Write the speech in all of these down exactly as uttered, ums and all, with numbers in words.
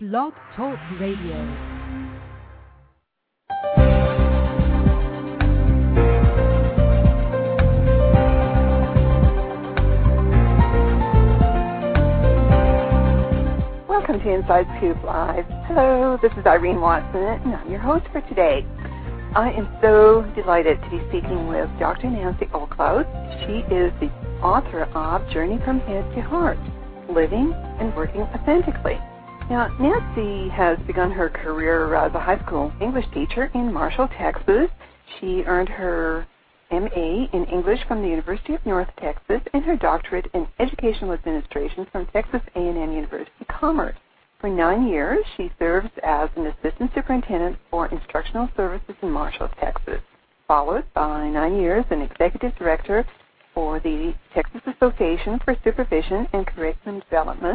Blog Talk Radio. Welcome to Inside Scoop Live. Hello, this is Irene Watson, and I'm your host for today. I am so delighted to be speaking with Doctor Nancy Olclaut. She is the author of Journey from Head to Heart, Living and Working Authentically. Now, Nancy has begun her career as a high school English teacher in Marshall, Texas. She earned her M A in English from the University of North Texas and her doctorate in Educational Administration from Texas A and M University Commerce. For nine years, she serves as an assistant superintendent for instructional services in Marshall, Texas, followed by nine years as an executive director for the Texas Association for Supervision and Curriculum Development.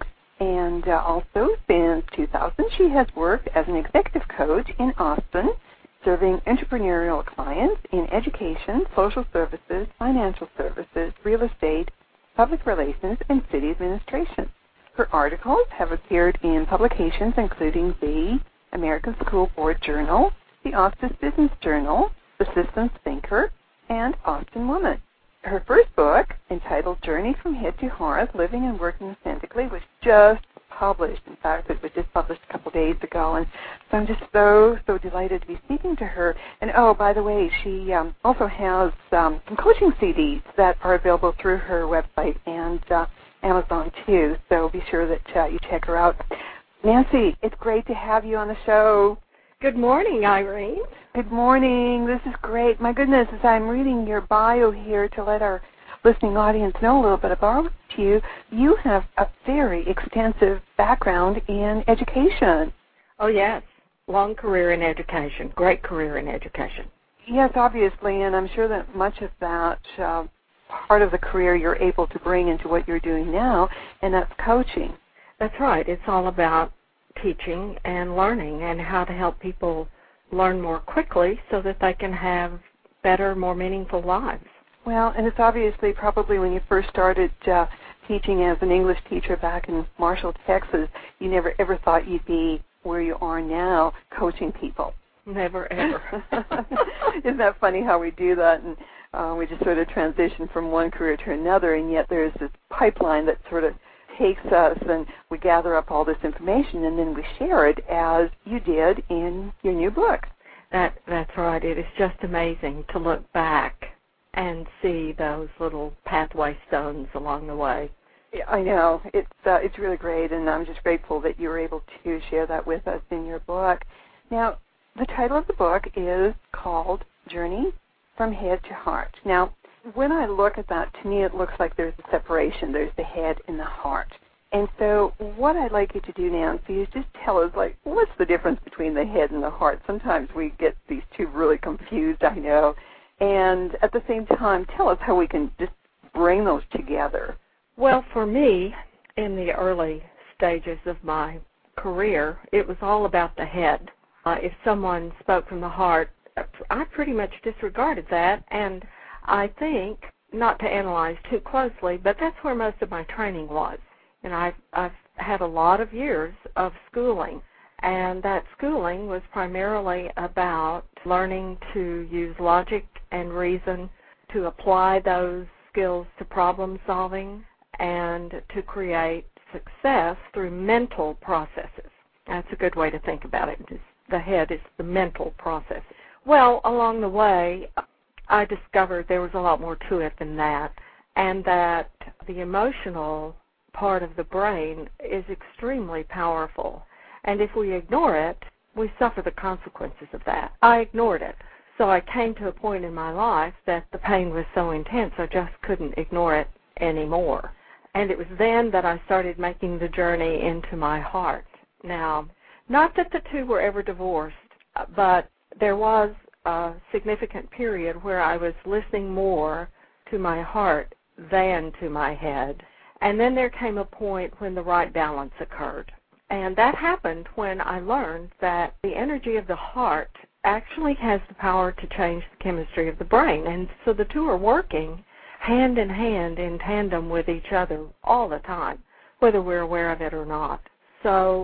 And uh, also, since two thousand, she has worked as an executive coach in Austin, serving entrepreneurial clients in education, social services, financial services, real estate, public relations, and city administration. Her articles have appeared in publications including the American School Board Journal, the Austin Business Journal, the Systems Thinker, and Austin Woman. Her first book, entitled Journey from Head to Heart, Living and Working Authentically, was just published. In fact, it was just published a couple days ago, and so I'm just so, so delighted to be speaking to her. And, oh, by the way, she um, also has um, some coaching C Ds that are available through her website and uh, Amazon, too, so be sure that uh, you check her out. Nancy, it's great to have you on the show. Good morning, Irene. Good morning. This is great. My goodness, as I'm reading your bio here to let our listening audience know a little bit about you, you have a very extensive background in education. Oh, yes. Long career in education. Great career in education. Yes, obviously, and I'm sure that much of that uh, part of the career you're able to bring into what you're doing now, and that's coaching. That's right. It's all about teaching and learning and how to help people learn more quickly so that they can have better, more meaningful lives. Well, and it's obviously probably when you first started uh, teaching as an English teacher back in Marshall, Texas, you never ever thought you'd be where you are now coaching people. Never, ever. Isn't that funny how we do that? And uh, we just sort of transition from one career to another, and yet there's this pipeline that sort of takes us, and we gather up all this information, and then we share it as you did in your new book. That That's right. It is just amazing to look back and see those little pathway stones along the way. Yeah, I know. It's uh, it's really great, and I'm just grateful that you were able to share that with us in your book. Now, the title of the book is called Journey from Head to Heart. Now, when I look at that, to me it looks like there's a separation. There's the head and the heart. And so what I'd like you to do, Nancy, is just tell us, like, what's the difference between the head and the heart? Sometimes we get these two really confused, I know. And at the same time, tell us how we can just bring those together. Well, for me, in the early stages of my career, it was all about the head. Uh, if someone spoke from the heart, I pretty much disregarded that, and I think, not to analyze too closely, but that's where most of my training was. And I've, I've had a lot of years of schooling, and that schooling was primarily about learning to use logic and reason, to apply those skills to problem solving, and to create success through mental processes. That's a good way to think about it. The head is the mental process. Well, along the way, I discovered there was a lot more to it than that, and that the emotional part of the brain is extremely powerful. And if we ignore it, we suffer the consequences of that. I ignored it. So I came to a point in my life that the pain was so intense I just couldn't ignore it anymore. And it was then that I started making the journey into my heart. Now, not that the two were ever divorced, but there was a significant period where I was listening more to my heart than to my head. And then there came a point when the right balance occurred. And that happened when I learned that the energy of the heart actually has the power to change the chemistry of the brain. And so the two are working hand in hand in tandem with each other all the time, whether we're aware of it or not. So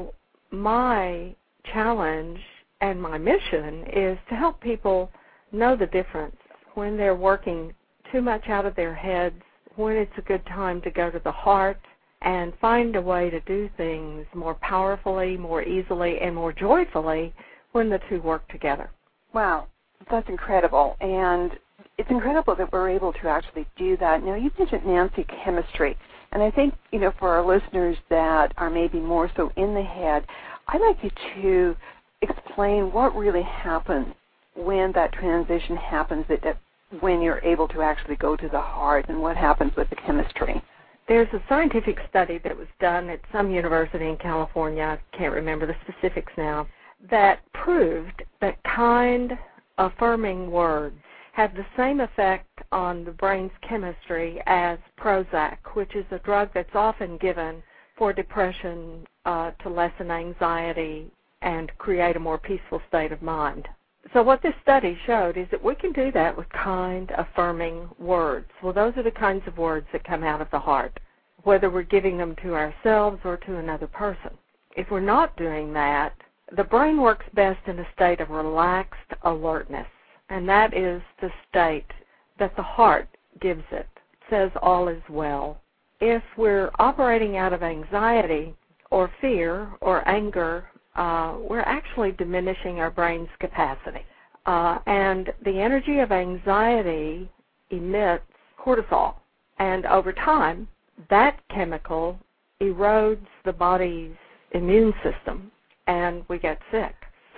my challenge and my mission is to help people know the difference when they're working too much out of their heads, when it's a good time to go to the heart and find a way to do things more powerfully, more easily, and more joyfully when the two work together. Wow, that's incredible. And it's incredible that we're able to actually do that. Now, you mentioned, Nancy, chemistry. And I think, you know, for our listeners that are maybe more so in the head, I'd like you to explain what really happens when that transition happens, that, that when you're able to actually go to the heart, and what happens with the chemistry. There's a scientific study that was done at some university in California, I can't remember the specifics now, that proved that kind, affirming words have the same effect on the brain's chemistry as Prozac, which is a drug that's often given for depression uh, to lessen anxiety and create a more peaceful state of mind. So what this study showed is that we can do that with kind, affirming words. Well, those are the kinds of words that come out of the heart, whether we're giving them to ourselves or to another person. If we're not doing that, the brain works best in a state of relaxed alertness, and that is the state that the heart gives it. It says all is well. If we're operating out of anxiety or fear or anger, uh, we're actually diminishing our brain's capacity. Uh, and the energy of anxiety emits cortisol, and over time, that chemical erodes the body's immune system, and we get sick.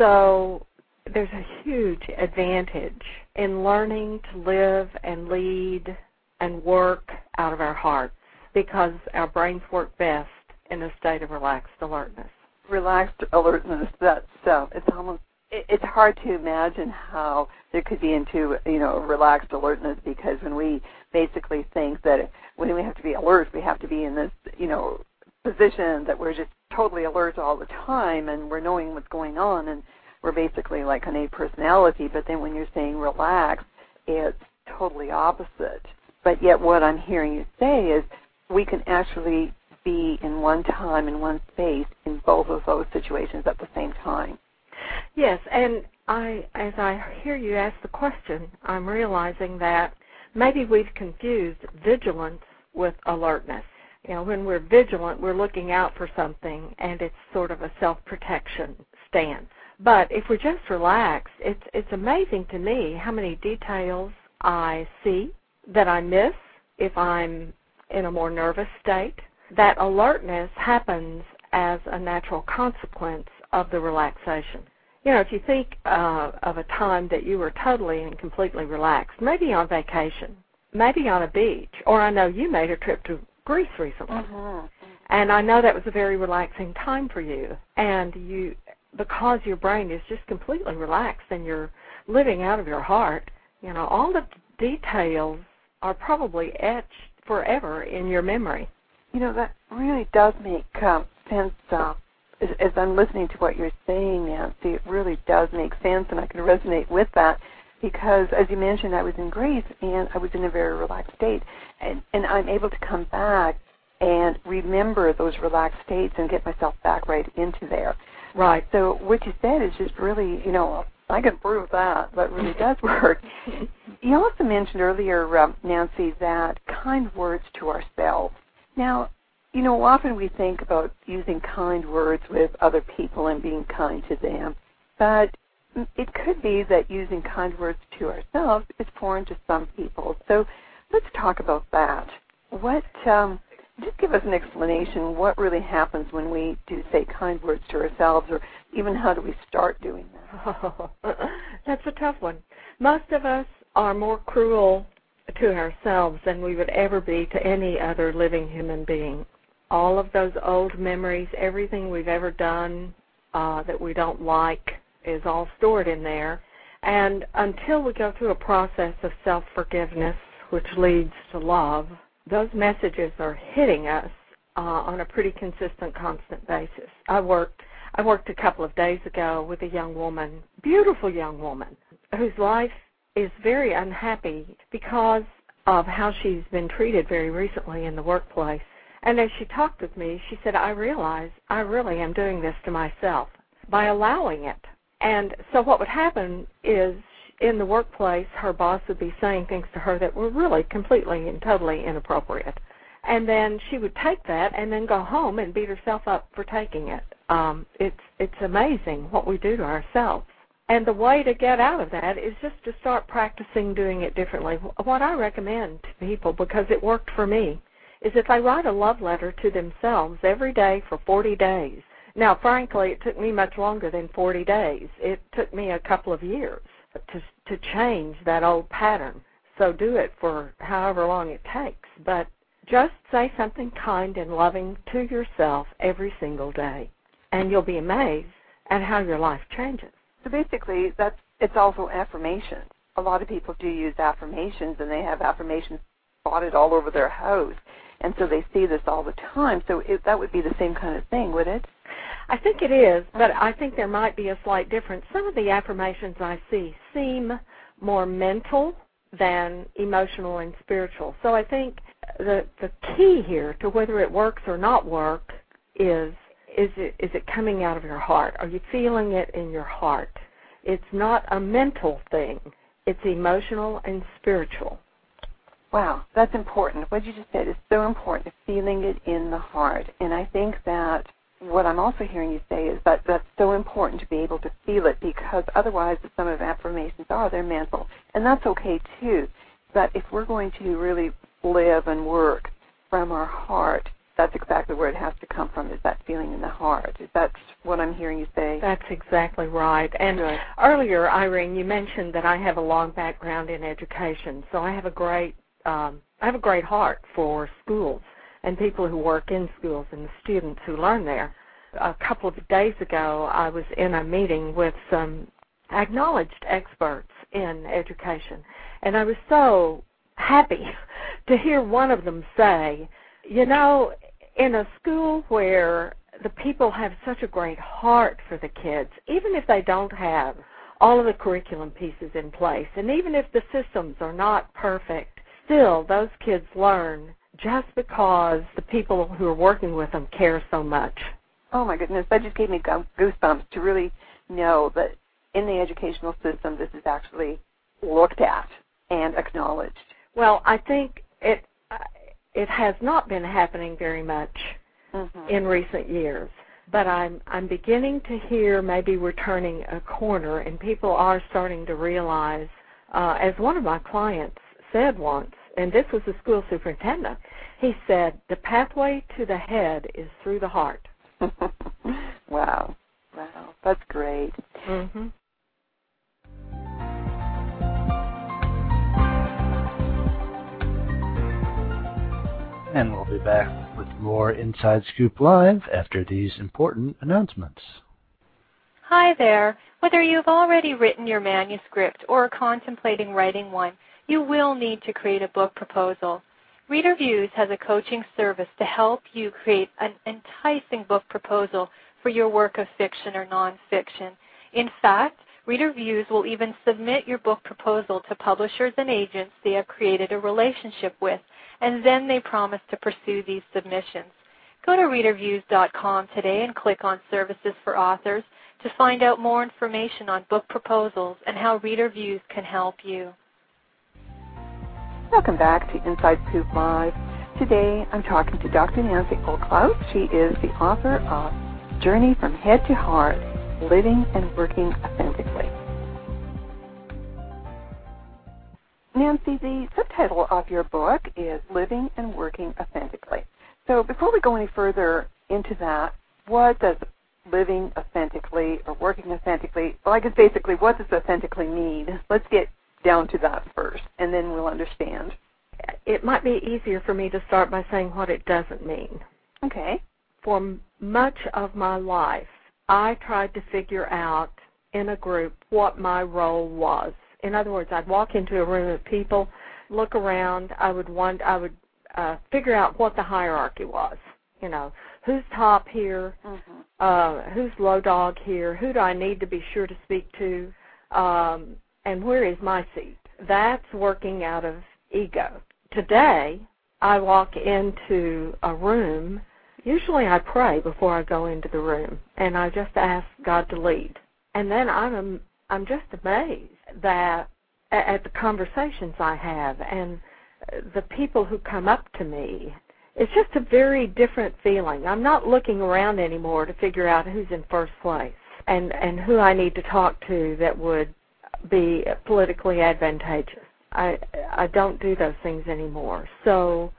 So there's a huge advantage in learning to live and lead and work out of our hearts, because our brains work best in a state of relaxed alertness. Relaxed alertness, that's, uh, it's almost, it, it's hard to imagine how there could be into, you know, relaxed alertness, because when we basically think that when we have to be alert, we have to be in this, you know, position that we're just totally alert all the time and we're knowing what's going on, and we're basically like an A personality. But then when you're saying relax, it's totally opposite. But yet what I'm hearing you say is we can actually be in one time, in one space, in both of those situations at the same time. Yes, and I, as I hear you ask the question, I'm realizing that maybe we've confused vigilance with alertness. You know, when we're vigilant, we're looking out for something, and it's sort of a self-protection stance. But if we're just relaxed, it's it's amazing to me how many details I see that I miss if I'm in a more nervous state. That alertness happens as a natural consequence of the relaxation. You know, if you think uh, of a time that you were totally and completely relaxed, maybe on vacation, maybe on a beach, or I know you made a trip to Greece recently, mm-hmm. and I know that was a very relaxing time for you, and you, because your brain is just completely relaxed and you're living out of your heart, you know, all the details are probably etched forever in your memory. You know, that really does make um, sense. Uh, as, as I'm listening to what you're saying, Nancy, it really does make sense, and I can resonate with that, because, as you mentioned, I was in Greece, and I was in a very relaxed state, and, and I'm able to come back and remember those relaxed states and get myself back right into there. Right. So what you said is just really, you know, I can prove that. That really does work. You also mentioned earlier, um, Nancy, that kind words to ourselves. Now, you know, often we think about using kind words with other people and being kind to them, but it could be that using kind words to ourselves is foreign to some people. So let's talk about that. What, um, just give us an explanation what really happens when we do say kind words to ourselves, or even how do we start doing that? Oh, that's a tough one. Most of us are more cruel to ourselves than we would ever be to any other living human being. All of those old memories, everything we've ever done uh, that we don't like is all stored in there. And until we go through a process of self-forgiveness, which leads to love, those messages are hitting us uh, on a pretty consistent, constant basis. I worked, I worked a couple of days ago with a young woman, beautiful young woman, whose life is very unhappy because of how she's been treated very recently in the workplace. And as she talked with me, she said, I realize I really am doing this to myself by allowing it. And so what would happen is in the workplace, her boss would be saying things to her that were really completely and totally inappropriate. And then she would take that and then go home and beat herself up for taking it. Um, it's it's amazing what we do to ourselves. And the way to get out of that is just to start practicing doing it differently. What I recommend to people, because it worked for me, is if they write a love letter to themselves every day for forty days. Now, frankly, it took me much longer than forty days. It took me a couple of years to to change that old pattern. So do it for however long it takes. But just say something kind and loving to yourself every single day, and you'll be amazed at how your life changes. So basically, that's it's also affirmations. A lot of people do use affirmations, and they have affirmations spotted all over their house, and so they see this all the time. So it, that would be the same kind of thing, would it? I think it is, but I think there might be a slight difference. Some of the affirmations I see seem more mental than emotional and spiritual. So I think the the key here to whether it works or not work is is it is it coming out of your heart? Are you feeling it in your heart? It's not a mental thing. It's emotional and spiritual. Wow, that's important. What you just said is so important, feeling it in the heart. And I think that what I'm also hearing you say is that that's so important to be able to feel it, because otherwise some of the affirmations are, they're mental. And that's okay too. But if we're going to really live and work from our heart, that's exactly where it has to come from, is that feeling in the heart. Is that what I'm hearing you say? That's exactly right. And Good. Earlier, Irene, you mentioned that I have a long background in education, so I have a great um, I have a great heart for schools and people who work in schools and the students who learn there. A couple of days ago, I was in a meeting with some acknowledged experts in education, and I was so happy to hear one of them say, you know, in a school where the people have such a great heart for the kids, even if they don't have all of the curriculum pieces in place, and even if the systems are not perfect, still those kids learn just because the people who are working with them care so much. Oh, my goodness. That just gave me goosebumps to really know that in the educational system this is actually looked at and acknowledged. Well, I think it it has not been happening very much mm-hmm. in recent years, but I'm I'm beginning to hear maybe we're turning a corner, and people are starting to realize, uh, as one of my clients said once, and this was the school superintendent, he said, the pathway to the head is through the heart. Wow. Wow. That's great. Mm-hmm. And we'll be back with more Inside Scoop Live after these important announcements. Hi there. Whether you've already written your manuscript or are contemplating writing one, you will need to create a book proposal. ReaderViews has a coaching service to help you create an enticing book proposal for your work of fiction or nonfiction. In fact, ReaderViews will even submit your book proposal to publishers and agents they have created a relationship with, and then they promise to pursue these submissions. Go to reader views dot com today and click on Services for Authors to find out more information on book proposals and how ReaderViews can help you. Welcome back to Inside Scoop Live. Today I'm talking to Doctor Nancy Olclaut. She is the author of Journey from Head to Heart, Living and Working Authentically. Nancy, the subtitle of your book is Living and Working Authentically. So before we go any further into that, what does living authentically or working authentically, well, I guess basically what does authentically mean? Let's get down to that first, and then we'll understand. It might be easier for me to start by saying what it doesn't mean. Okay. For much of my life, I tried to figure out in a group what my role was. In other words, I'd walk into a room of people, look around, I would want, I would uh, figure out what the hierarchy was. You know, who's top here, mm-hmm. uh, who's low dog here, who do I need to be sure to speak to, um, and where is my seat? That's working out of ego. Today, I walk into a room, usually I pray before I go into the room, and I just ask God to lead. And then I'm I'm just amazed that at the conversations I have and the people who come up to me. It's just a very different feeling. I'm not looking around anymore to figure out who's in first place and, and who I need to talk to that would be politically advantageous. I I don't do those things anymore. So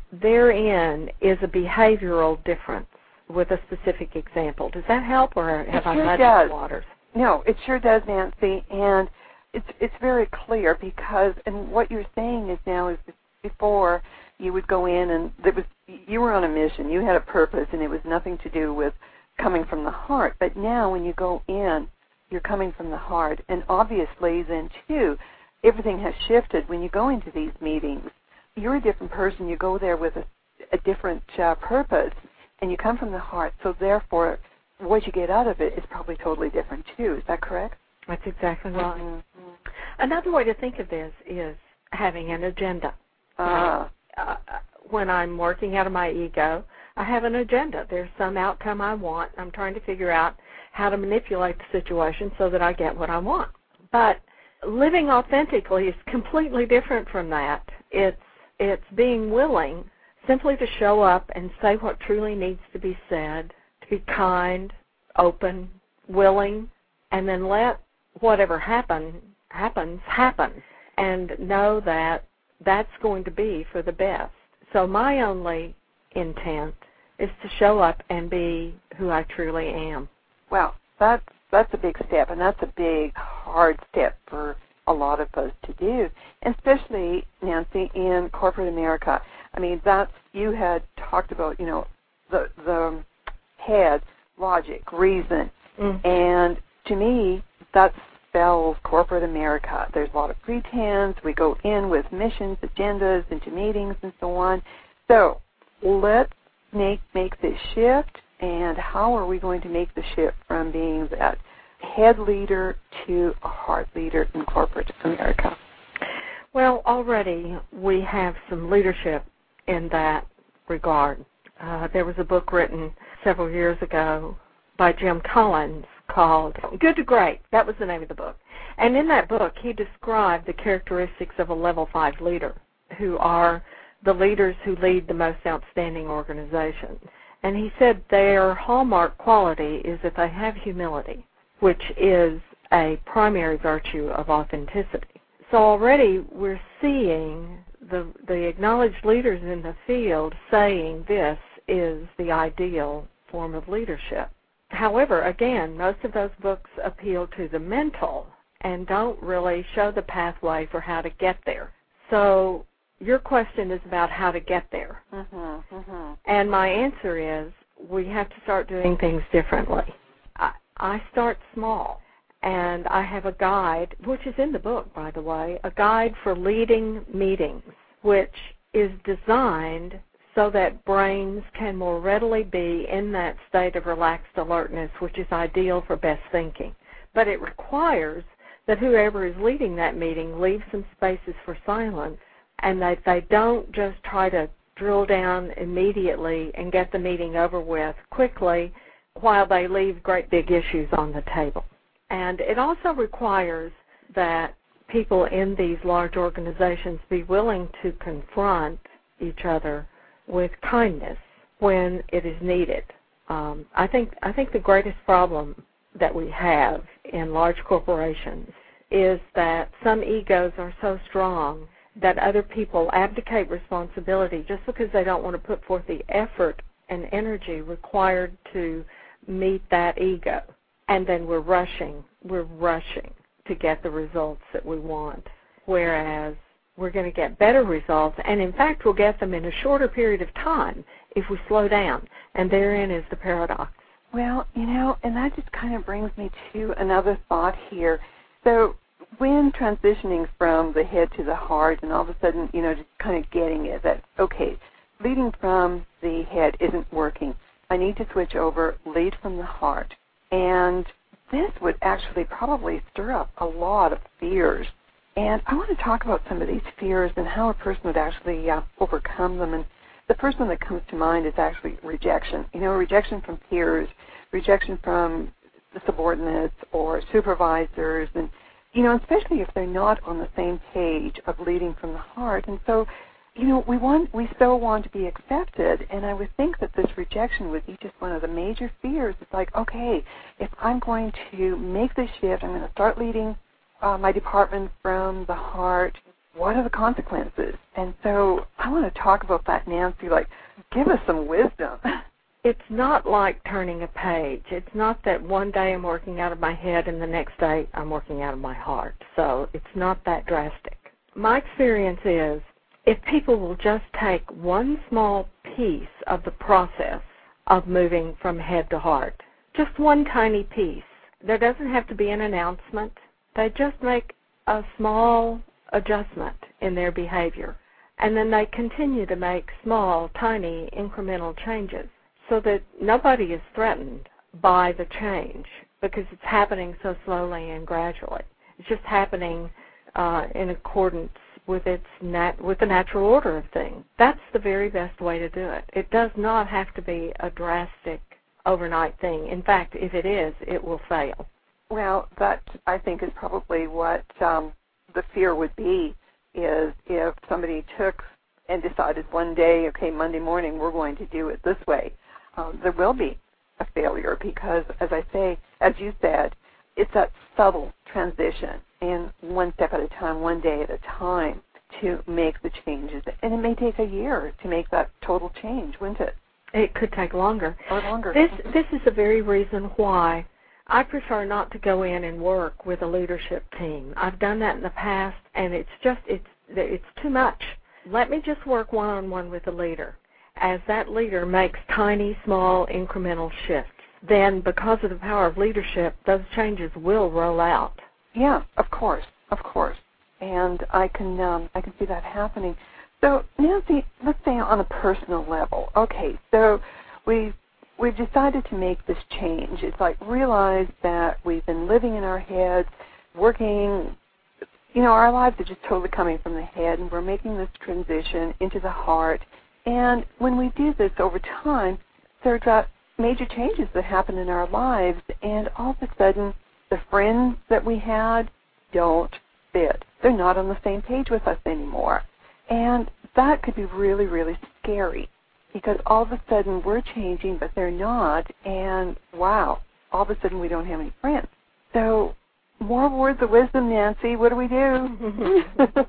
therein is a behavioral difference with a specific example. Does that help, or have I muddied the waters? No, it sure does, Nancy, and it's it's very clear because, and what you're saying is now is before you would go in and there was you were on a mission, you had a purpose, and it was nothing to do with coming from the heart. But now when you go in, you're coming from the heart, and obviously then too, everything has shifted. When you go into these meetings, you're a different person. You go there with a, a different uh, purpose, and you come from the heart. So therefore, what you get out of it is probably totally different too. Is that correct? That's exactly right. Mm-hmm. Another way to think of this is having an agenda. Ah. Uh, when I'm working out of my ego, I have an agenda. There's some outcome I want. I'm trying to figure out how to manipulate the situation so that I get what I want. But living authentically is completely different from that. It's it's being willing simply to show up and say what truly needs to be said, to be kind, open, willing, and then let whatever happen happens happen, and know that that's going to be for the best. So my only intent is to show up and be who I truly am. Well, that's that's a big step, and that's a big, hard step for a lot of us to do, and especially, Nancy, in corporate America. I mean, that's, you had talked about, you know, the the head, logic, reason, mm-hmm. and to me, that spells corporate America. There's a lot of pretense. We go in with missions, agendas, into meetings, and so on. So let's make make this shift. And how are we going to make the shift from being that head leader to a heart leader in corporate America? Well, already we have some leadership in that regard. Uh, there was a book written several years ago by Jim Collins called Good to Great. That was the name of the book. And in that book, he described the characteristics of a level five leader, who are the leaders who lead the most outstanding organizations. And he said their hallmark quality is that they have humility, which is a primary virtue of authenticity. So already we're seeing the the acknowledged leaders in the field saying this is the ideal form of leadership. However, again, most of those books appeal to the mental and don't really show the pathway for how to get there. So your question is about how to get there. Mm-hmm, mm-hmm. And my answer is we have to start doing things differently. I, I start small, and I have a guide, which is in the book, by the way, a guide for leading meetings, which is designed so that brains can more readily be in that state of relaxed alertness, which is ideal for best thinking. But it requires that whoever is leading that meeting leave some spaces for silence, and that they don't just try to drill down immediately and get the meeting over with quickly while they leave great big issues on the table. And it also requires that people in these large organizations be willing to confront each other with kindness when it is needed. Um, I think I think the greatest problem that we have in large corporations is that some egos are so strong that other people abdicate responsibility just because they don't want to put forth the effort and energy required to meet that ego. And then we're rushing, we're rushing to get the results that we want, whereas we're going to get better results, and in fact we'll get them in a shorter period of time if we slow down, and therein is the paradox. Well, you know, and that just kind of brings me to another thought here. So when transitioning from the head to the heart and all of a sudden, you know, just kind of getting it that, okay, leading from the head isn't working. I need to switch over, lead from the heart. And this would actually probably stir up a lot of fears And I want to talk about some of these fears and how a person would actually uh, overcome them. And the first one that comes to mind is actually rejection. You know, rejection from peers, rejection from the subordinates or supervisors, and, you know, especially if they're not on the same page of leading from the heart. And so, you know, we want, we so want to be accepted, and I would think that this rejection would be just one of the major fears. It's like, okay, if I'm going to make this shift, I'm going to start leading uh, my department from the heart, what are the consequences? And so I want to talk about that, Nancy, like, give us some wisdom. It's not like turning a page. It's not that one day I'm working out of my head and the next day I'm working out of my heart. So it's not that drastic. My experience is if people will just take one small piece of the process of moving from head to heart, just one tiny piece, there doesn't have to be an announcement. They just make a small adjustment in their behavior, and then they continue to make small, tiny, incremental changes so that nobody is threatened by the change because it's happening so slowly and gradually. It's just happening uh, in accordance with its nat- with the natural order of things. That's the very best way to do it. It does not have to be a drastic overnight thing. In fact, if it is, it will fail. Well, that, I think, is probably what um, the fear would be, is if somebody took and decided one day, okay, Monday morning, we're going to do it this way. Um, there will be a failure because, as I say, as you said, it's that subtle transition, and one step at a time, one day at a time, to make the changes. And it may take a year to make that total change, wouldn't it? It could take longer. Or longer. This this is the very reason why I prefer not to go in and work with a leadership team. I've done that in the past, and it's just it's it's too much. Let me just work one-on-one with the leader. As that leader makes tiny, small, incremental shifts, then because of the power of leadership, those changes will roll out. Yeah, of course, of course. And I can um, I can see that happening. So, Nancy, let's say on a personal level. Okay, so we've, we've decided to make this change. It's like realize that we've been living in our heads, working, you know, our lives are just totally coming from the head, and we're making this transition into the heart. And when we do this over time, there are major changes that happen in our lives, and all of a sudden, the friends that we had don't fit. They're not on the same page with us anymore. And that could be really, really scary because all of a sudden we're changing, but they're not, and wow, all of a sudden we don't have any friends. So more words of wisdom, Nancy. What do we do?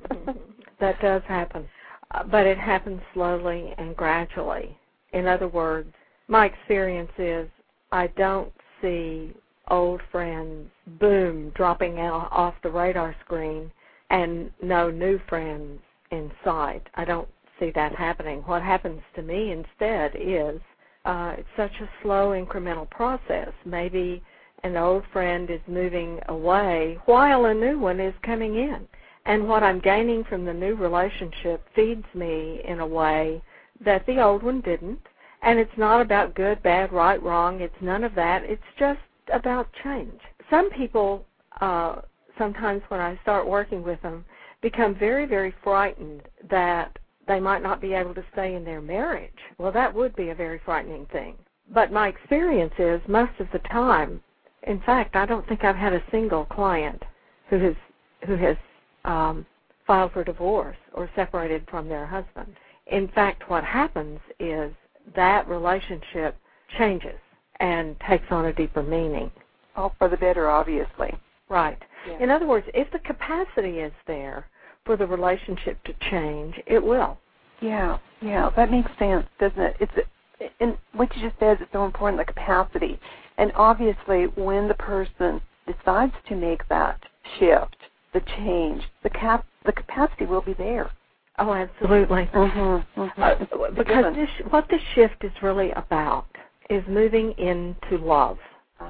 That does happen, uh, but it happens slowly and gradually. In other words, my experience is I don't see old friends, boom, dropping out off the radar screen and no new friends in sight. I don't see that happening. What happens to me instead is uh, it's such a slow incremental process. Maybe an old friend is moving away while a new one is coming in. And what I'm gaining from the new relationship feeds me in a way that the old one didn't. And it's not about good, bad, right, wrong. It's none of that. It's just about change. Some people, uh, sometimes when I start working with them, become very, very frightened that they might not be able to stay in their marriage. Well, that would be a very frightening thing. But my experience is most of the time, in fact, I don't think I've had a single client who has who has um, filed for divorce or separated from their husband. In fact, what happens is that relationship changes and takes on a deeper meaning. All for the better, obviously. Right. Yeah. In other words, if the capacity is there for the relationship to change, it will. Yeah, yeah, that makes sense, doesn't it? It's and what you just said is so important, the capacity. And obviously, when the person decides to make that shift, the change, the cap, the capacity will be there. Oh, absolutely. Mm-hmm, mm-hmm. Uh, because this, what this shift is really about is moving into love.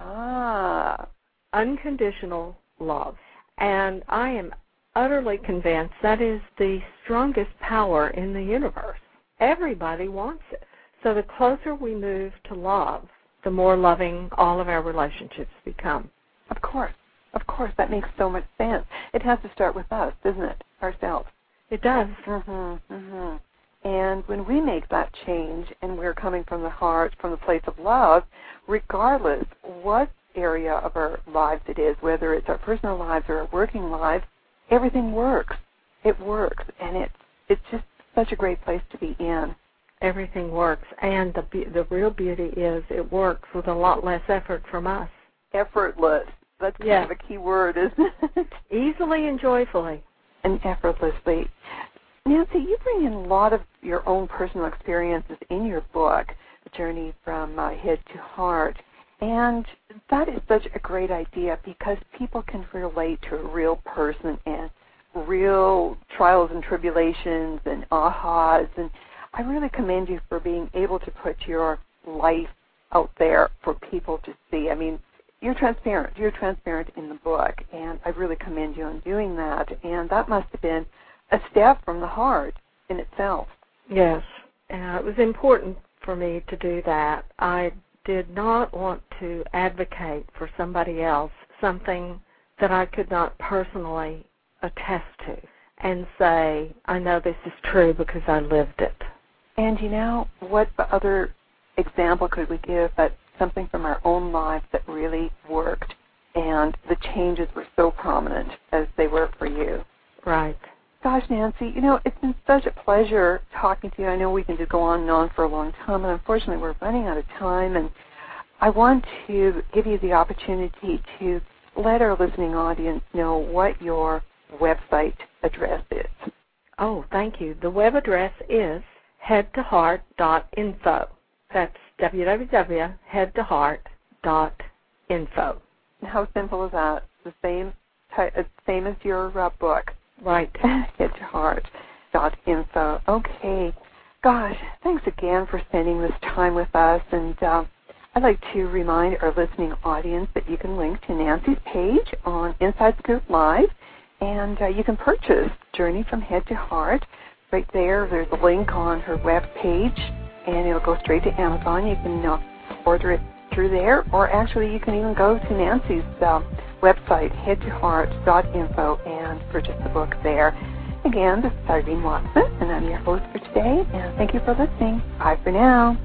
Ah. Unconditional love. And I am utterly convinced that is the strongest power in the universe. Everybody wants it. So the closer we move to love, the more loving all of our relationships become. Of course. Of course, that makes so much sense. It has to start with us, doesn't it? Ourselves. It does. Mm-hmm, mm-hmm. And when we make that change and we're coming from the heart, from the place of love, regardless what area of our lives it is, whether it's our personal lives or our working lives, everything works. It works, and it's it's just such a great place to be in. Everything works, and the the real beauty is it works with a lot less effort from us. Effortless. That's yeah. kind of a key word, isn't it? Easily and joyfully. And effortlessly. Nancy, you bring in a lot of your own personal experiences in your book, The Journey from uh, Head to Heart. And that is such a great idea because people can relate to a real person and real trials and tribulations and ahas. And I really commend you for being able to put your life out there for people to see. I mean, you're transparent. You're transparent in the book, and I really commend you on doing that. And that must have been a step from the heart in itself. Yes. Uh, it was important for me to do that. I did not want to advocate for somebody else something that I could not personally attest to and say, I know this is true because I lived it. And you know, what other example could we give but something from our own lives that really worked and the changes were so prominent as they were for you? Right. Gosh, Nancy, you know, it's been such a pleasure talking to you. I know we can just go on and on for a long time, and unfortunately we're running out of time, and I want to give you the opportunity to let our listening audience know what your website address is. Oh, thank you. The web address is head to heart dot info. That's w w w dot head to heart dot info. How simple is that? The same, ty- same as your uh, book. Right. head to heart dot info. Okay. Gosh, thanks again for spending this time with us. And uh, I'd like to remind our listening audience that you can link to Nancy's page on Inside Scoop Live, and uh, you can purchase Journey from Head to Heart. Right there, there's a link on her web page, and it'll go straight to Amazon. You can uh, order it through there, or actually you can even go to Nancy's uh, website, head to heart dot info, and purchase the book there. Again, this is Irene Watson, and I'm your host for today, and thank you for listening. Bye for now.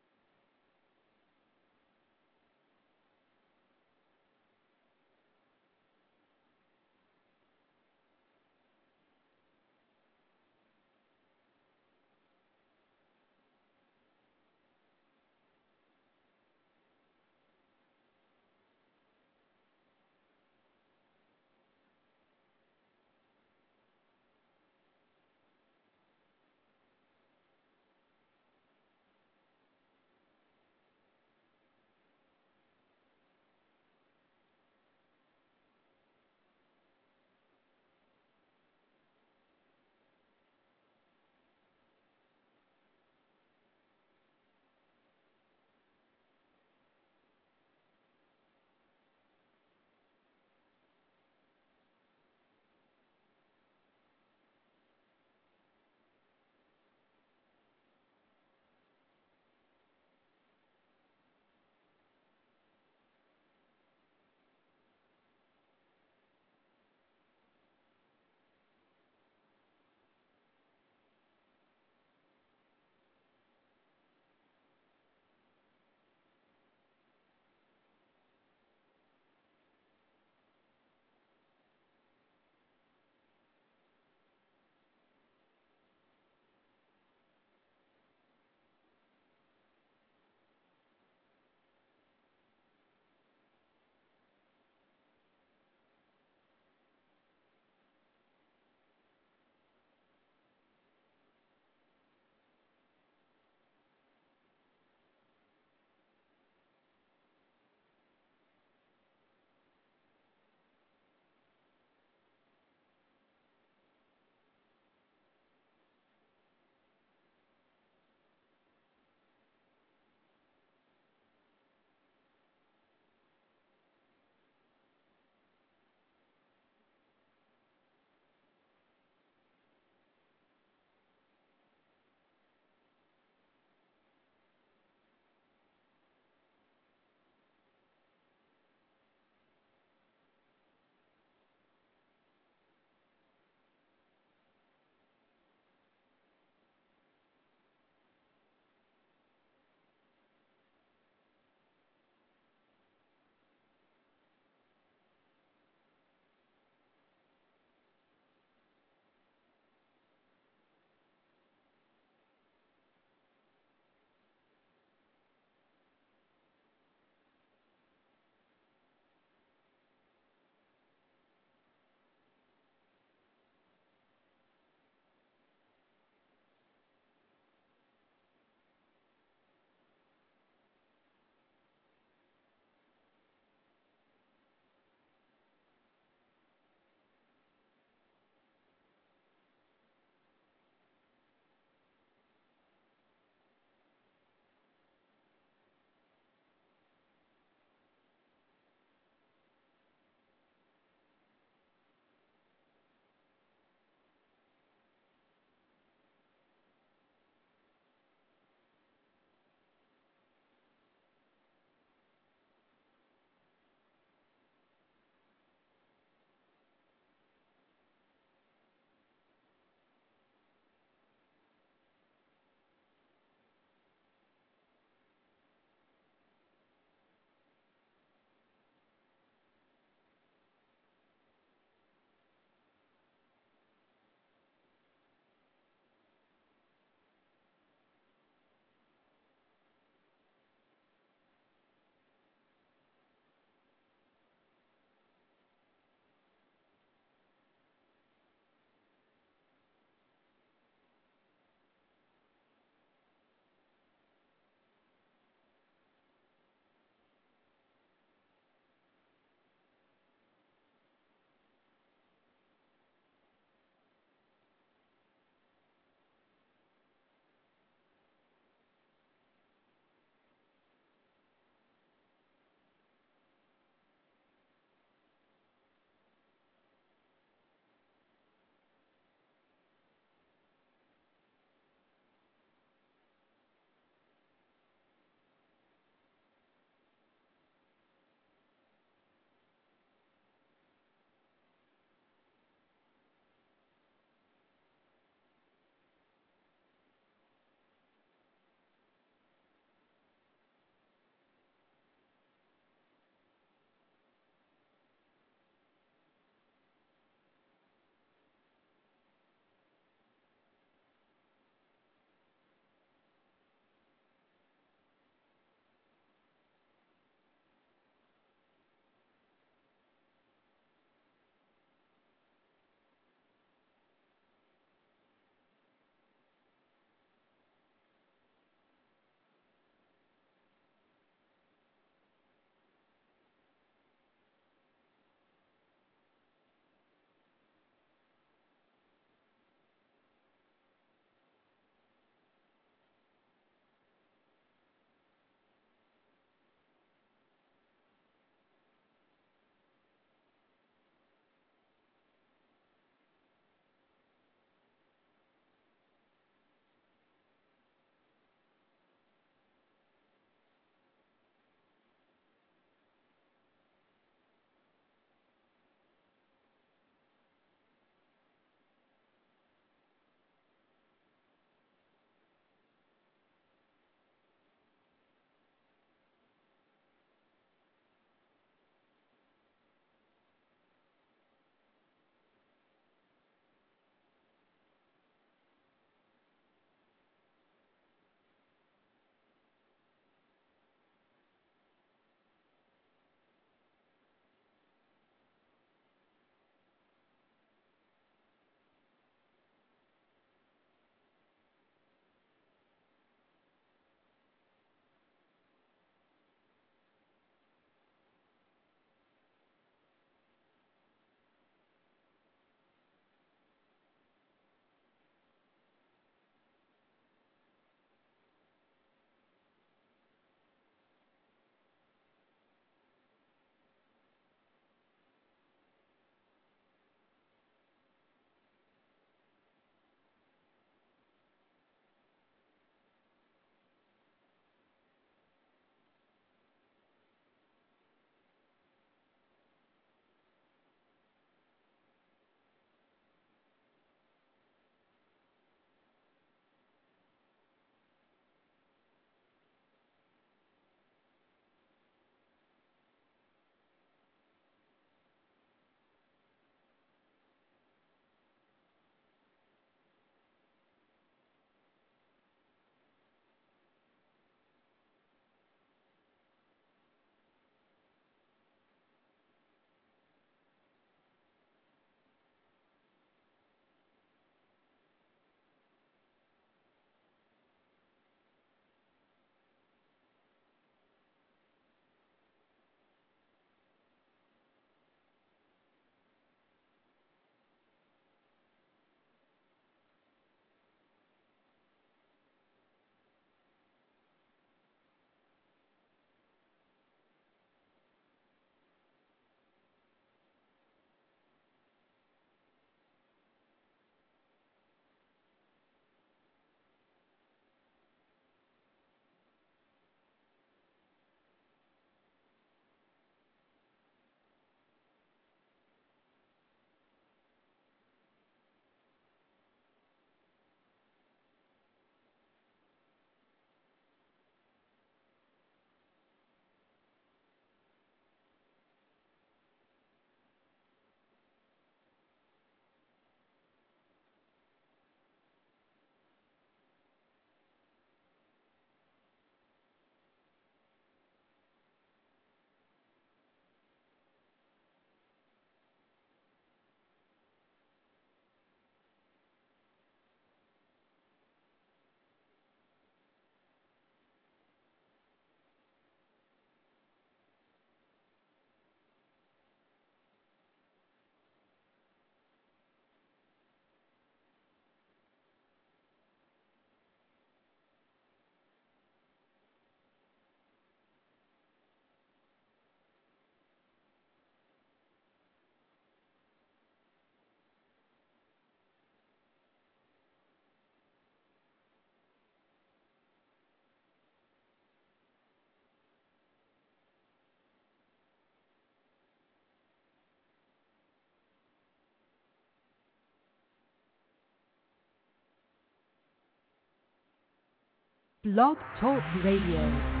Blog Talk Radio.